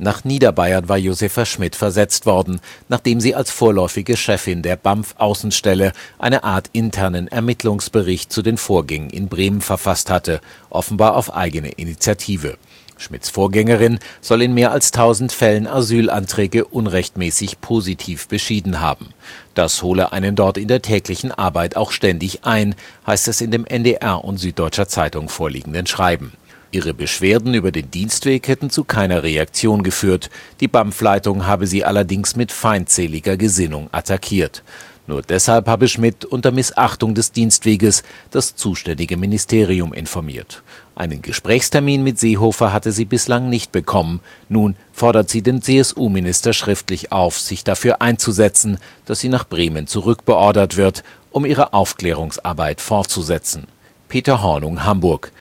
Nach Niederbayern war Josefa Schmidt versetzt worden, nachdem sie als vorläufige Chefin der BAMF-Außenstelle eine Art internen Ermittlungsbericht zu den Vorgängen in Bremen verfasst hatte, offenbar auf eigene Initiative. Schmidts Vorgängerin soll in mehr als 1000 Fällen Asylanträge unrechtmäßig positiv beschieden haben. Das hole einen dort in der täglichen Arbeit auch ständig ein, heißt es in dem NDR und Süddeutscher Zeitung vorliegenden Schreiben. Ihre Beschwerden über den Dienstweg hätten zu keiner Reaktion geführt. Die BAMF-Leitung habe sie allerdings mit feindseliger Gesinnung attackiert. Nur deshalb habe Schmidt unter Missachtung des Dienstweges das zuständige Ministerium informiert. Einen Gesprächstermin mit Seehofer hatte sie bislang nicht bekommen. Nun fordert sie den CSU-Minister schriftlich auf, sich dafür einzusetzen, dass sie nach Bremen zurückbeordert wird, um ihre Aufklärungsarbeit fortzusetzen. Peter Hornung, Hamburg.